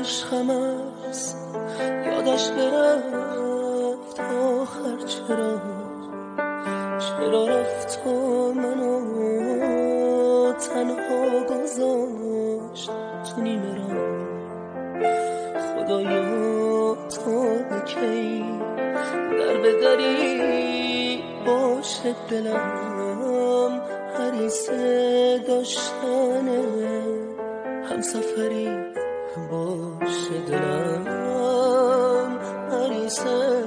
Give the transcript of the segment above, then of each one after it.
عشقم است یادش برفت آخر چرا رفت و منو تنها گذاشت تو نیمه راه. خدایا تا به کی در به دری باشه دلم، حریصه داشتنه همسفری باشه دلم، حریصه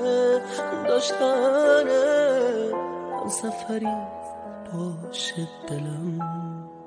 داشتنه همسفری باشه دلم.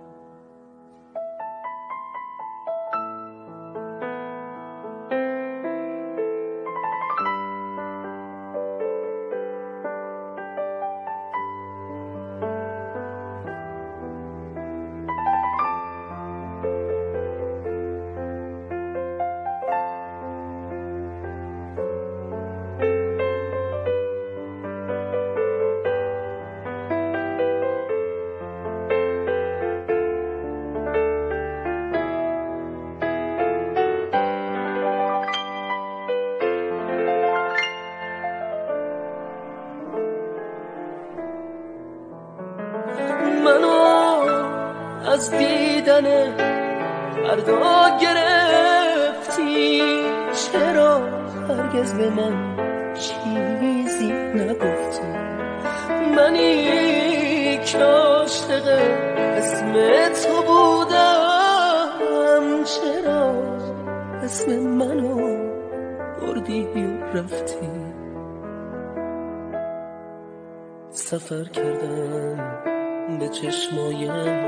منو از دیدن فردا گرفتی، چرا هرگز به من چیزی نگفتی؟ منی که عاشق اسم تو بودم، چرا اسم منو بردی و رفتی؟ سفر کردم به چشمای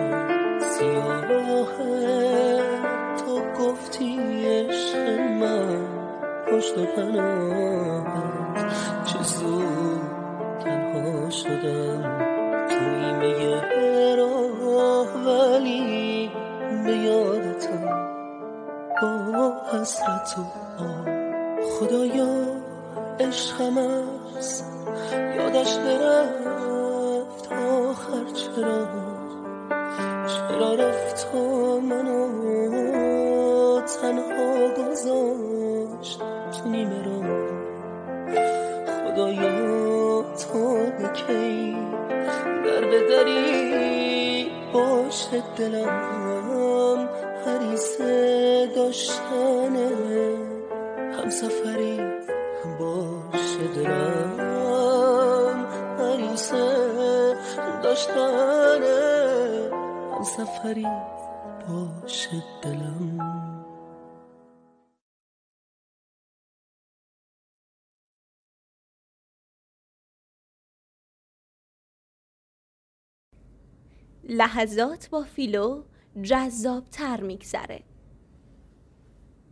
سیاه تو، گفتی عشق من پشت و پناهت، چه زود تنها شدم توی میه راه، ولی به یادتم با حسرت و آه. خدایا عشقم است یادش برفت آخر چرا رفت و منو تنها گذاشت تو نیمه راه. خدایا تا به کی در به دری باشه دلم، حریصه داشتنه همسفری باشه دلم، حریصه داشتنه همسفری باشه دلم. لحظات با فیلو جذاب‌تر میگذره.